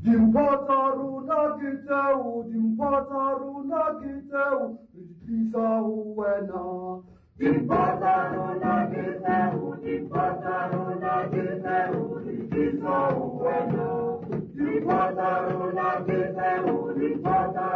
Dimpataru nagiteu, dimpataru nagiteu, rijisa uwena. Dimpataru nagiteu, dimpataru nagiteu, rijisa uwena. Dimpataru nagiteu, dimpataru